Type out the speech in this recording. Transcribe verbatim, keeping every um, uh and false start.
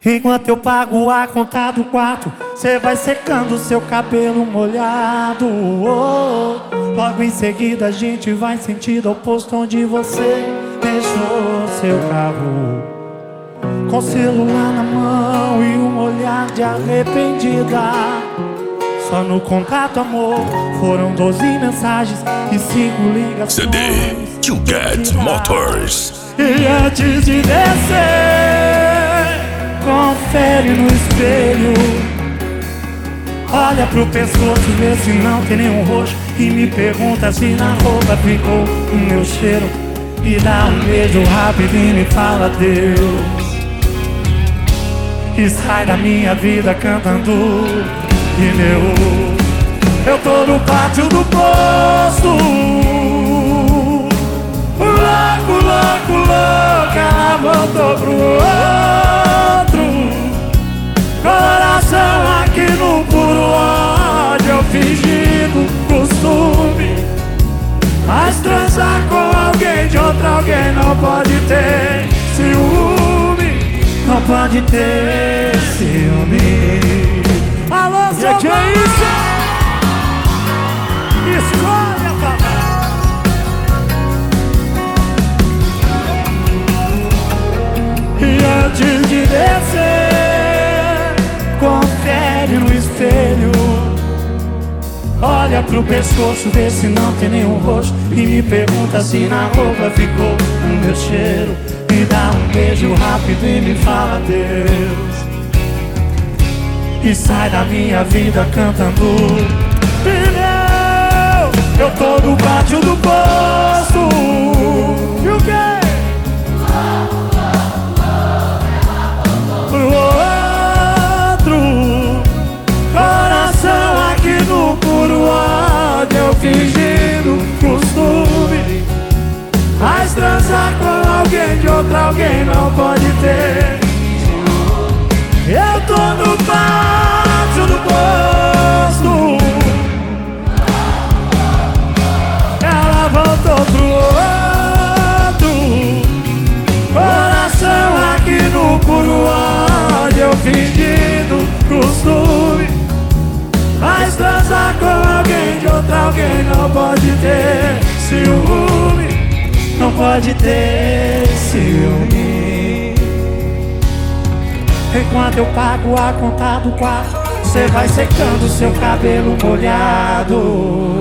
Enquanto eu pago a conta do quarto, cê vai secando seu cabelo molhado. Oh, logo em seguida a gente vai sentido oposto, onde você deixou seu carro, com o celular na mão e um olhar de arrependida. Só no contato, amor, foram doze mensagens e cinco ligações. C D To Get Motors. E antes de descer, confere no espelho, olha pro pescoço, vê se não tem nenhum roxo, e me pergunta se na roupa ficou o meu cheiro. E dá um beijo rápido e me fala Deus, e sai da minha vida cantando pneu. Eu tô no pátio do posto, louco, louco, louco, ela voltou pro outro. Coração aqui no puro ódio, eu fingindo costume, mas transar com alguém de outro alguém não pode ter ciúme, não pode ter ciúme. Alô, seu que é isso? Escolha, papai. E antes de descer, confere no espelho, olha pro pescoço, vê se não tem nenhum roxo, e me pergunta se na roupa ficou o meu cheiro. Me dá um beijo rápido e me fala Deus, e sai da minha vida cantando pneu. Eu tô no pátio do posto, e o quê? Pro outro. Coração aqui no puro ódio, eu fingindo costume, mas transar com alguém de outro alguém não pode ter. Eu tô no pátio do posto, ela voltou pro outro. Coração aqui no puro ódio, eu fingindo costume, mas transar com alguém de outro alguém não pode ter ciúme, não pode ter ciúme. Enquanto eu pago a conta do quarto, cê vai secando seu cabelo molhado.